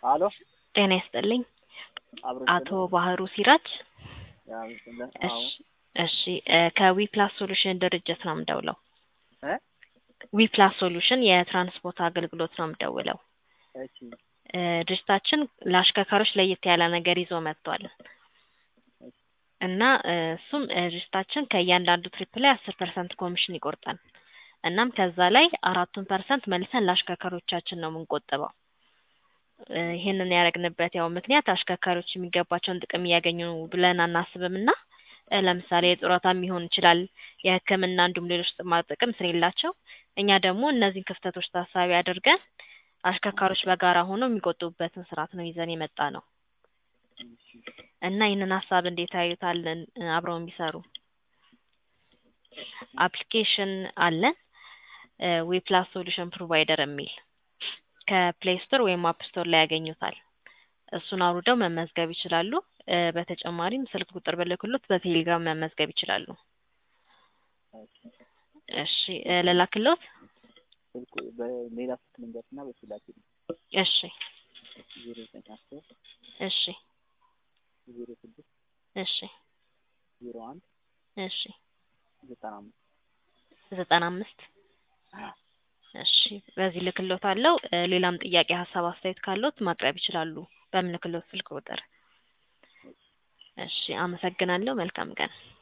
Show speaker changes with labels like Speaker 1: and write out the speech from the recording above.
Speaker 1: አሎ
Speaker 2: ጤና ይስጥልኝ አቶ
Speaker 1: አብሮሽልኝ
Speaker 2: ባህሩ ሲራጅ።
Speaker 1: ያው
Speaker 2: እሺ
Speaker 1: አዎ
Speaker 2: እሺ ከዊፕላስ ሶሉሽን ድርጅት ነው የምደውለው።
Speaker 1: እ
Speaker 2: ዊፕላስ ሶሉሽን የትራንስፖርት አገልግሎት ነው የምደውለው።
Speaker 1: እሺ
Speaker 2: ድርጅታችን ለአሽከርካሪዎች ለየት ያለ ነገር ይዞ መጥቷል እና እሱም ድርጅታችን ከእያንዳንዱ ትሪፕ ላይ 10% ኮሚሽን ይቆርጣል። እናም ከዛ ላይ 4% መልሰን ለአሽከርካሪዎቻችን ነው የምንቆጥበው። ይሄንን ያደረግንበት ያው ምክንያት አሽከርካሪዎች የሚገባቸውን ጥቅም እያገኙ ብለን አናስብምና ለምሳሌ ጡረታም ሊሆን ይችላል የሕክምና እንዲሁም ሌሎች ጥቅማ ጥቅም ስለሌላቸው እኛ ደግሞ እነዚህን ክፍተቶች ታሳቢ አድርገን አሽከርካሪዎች በጋራ ሆነው የሚቆጥቡበትን ስርዓት ነው ይዘን የመጣነው እና ይህንን ሀሳብ እንዴት ያዩታል? አብረው የሚሰሩ አፕሊኬሽን አለን ዊፕላስ ሶሉሽን ፕሮቫይደር የሚል ከፕሌይ ስቶር ወይም አፕ ስቶር ላይ ያገኙታል። እሱን አውርደው መመዝገብ ይችላሉ። በተጨማሪም ስልክ ቁጥር ብልክሎት በቴሌግራም መመዝገብ ይችላሉ። እሺ ልላክልዎት?
Speaker 1: ስልኩ በሌላ ስልክ ልንገርና በስላኪ
Speaker 2: እሺ
Speaker 1: 0910
Speaker 2: እሺ
Speaker 1: 06
Speaker 2: እሺ
Speaker 1: 01
Speaker 2: እሺ
Speaker 1: 95
Speaker 2: እሺ በዚህ ልክልዎታለሁ። ሌላም ጥያቄ ሀሳብ አስተያየት ካለዎት ማቅረብ ይችላሉ በምልክልዎት ስልክ ቁጥር። እሺ አመሰግናለሁ። መልካም ቀን።